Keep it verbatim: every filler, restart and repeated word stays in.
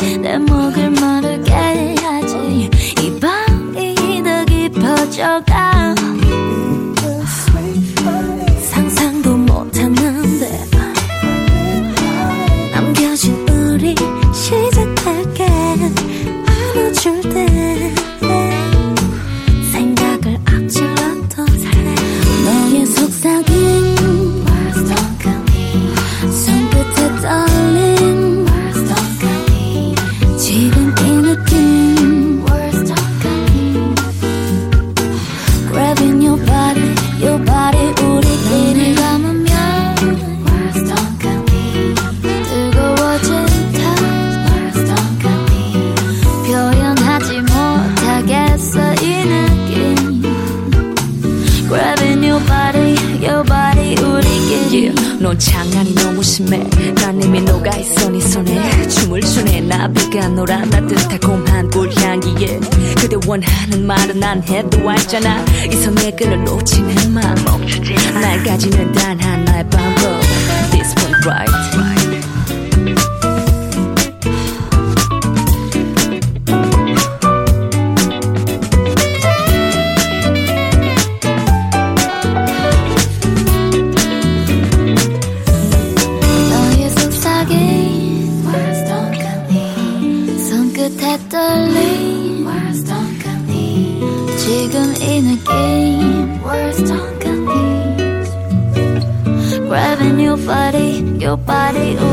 내 목을 마르게 하지. 이 밤이 더 깊어져가. 상상도 못했는데 남겨진 우리 시작할게. 안아줄 때 생각을 앞질렀던 너의 속삭임 손끝에 떨림 지금 이 느낌 Grabbing your body, your body 우리끼리 감으면 뜨거워진 touch 표현하지 못하겠어 이 느낌 Grabbing your body, your body 우리끼리 yeah. 넌 장난이 너무 심해. 난 이미 녹아있어 네 손에 춤을 추네. 나비가 놀아 따뜻한 곰한 불향기에 그대 원하는 말은 난 해도 알잖아. 이 손에 끌어놓치는 맘 멈추지 날 가지는 단 하나의 방법 This way right 손끝에 떨림 지금 이 느낌 Grabbing your body, your body